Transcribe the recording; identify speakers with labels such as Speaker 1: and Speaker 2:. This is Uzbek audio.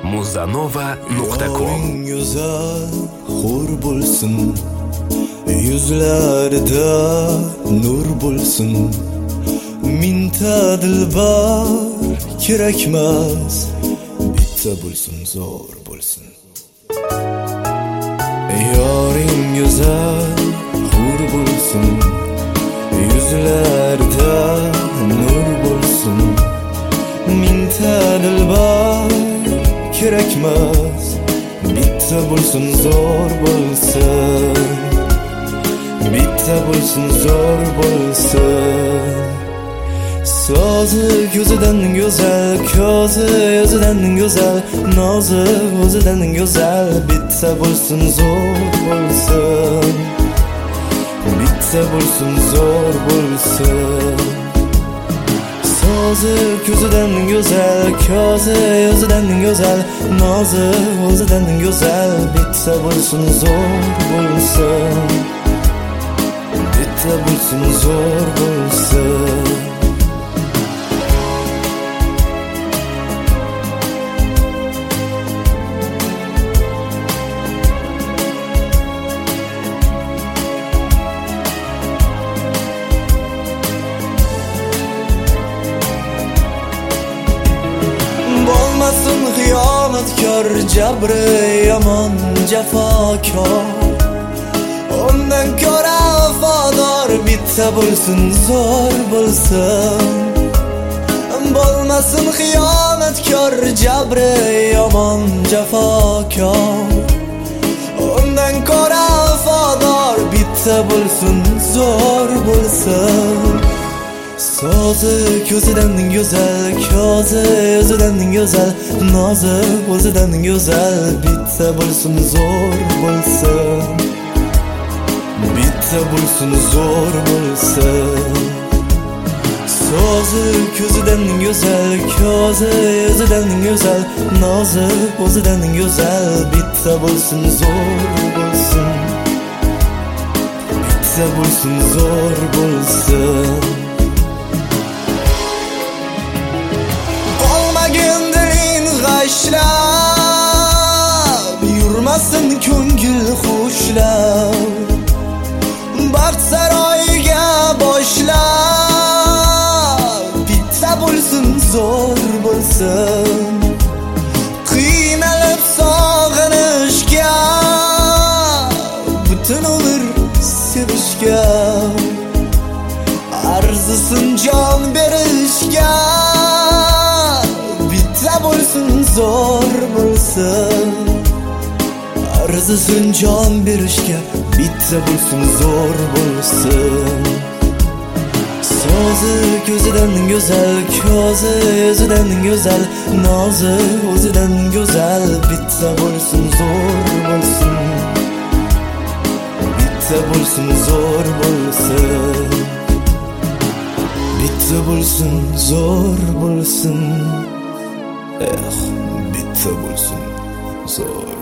Speaker 1: Muzanova.com
Speaker 2: Güzel hur bulsun, yüzlerde nur bulsun. Minta dilbar kerakmas, bitta bulsun, zor bulsun. Yoring güzel hur bulsun, yüzlerde nur bulsun. Minta dilbar kerakmas, bitta bulsun, zor bulsun. Bitta bulsun, zor bulsun. Sözü gözüden güzel, közü özüden güzel, nazı özüden güzel. Bitta bulsun, zor bulsun. Bitta bulsun, zor bulsun. Sözü gözüden güzel, közü özüden güzel, nazı özüden güzel. Bitta bulsun, zor bulsun. Bitta bulsun, zor bulsun. Bo'lmasin xiyonatkor, jabri yomon, jafokor. Ondan ko'ra vafodor, bitta bo'lsin, zo'r bo'lsin. Bo'lmasin xiyonatkor, jabri yomon, jafokor. Ondan ko'ra vafodor, bitta bo'lsin, zo'r bo'lsin. Sözü gözüden güzel, közü özüden güzel, nazı özüden güzel. Bitta bulsun, zor bulsun. Bitta bulsun, zor bulsun. Sözü gözüden güzel, közü özüden güzel, nazı özüden güzel. Bitta bulsun, zor bulsun. Bitta bulsun, zor bulsun. Başlab yurmasin ko'ngil xushlab, baxt saroyiga boshlab. Bitta bo'lsin, zo'r bo'lsin. Qiynalib sog'inishga, butun umr sevishga, arzisin jon berishga. Bitta bo'lsin, zo'r bo'lsin. Arzisin jon berishga, bitta bo'lsin, zo'r bo'lsin. So'zi ko'zidan go'zal, ko'zi o'zidan go'zal, nozi o'zidan go'zal. Bitta bo'lsin, zo'r bo'lsin. Bitta bo'lsin, zo'r bo'lsin. Bitta bo'lsin, zo'r bo'lsin. Bitta bo'lsin, zo'r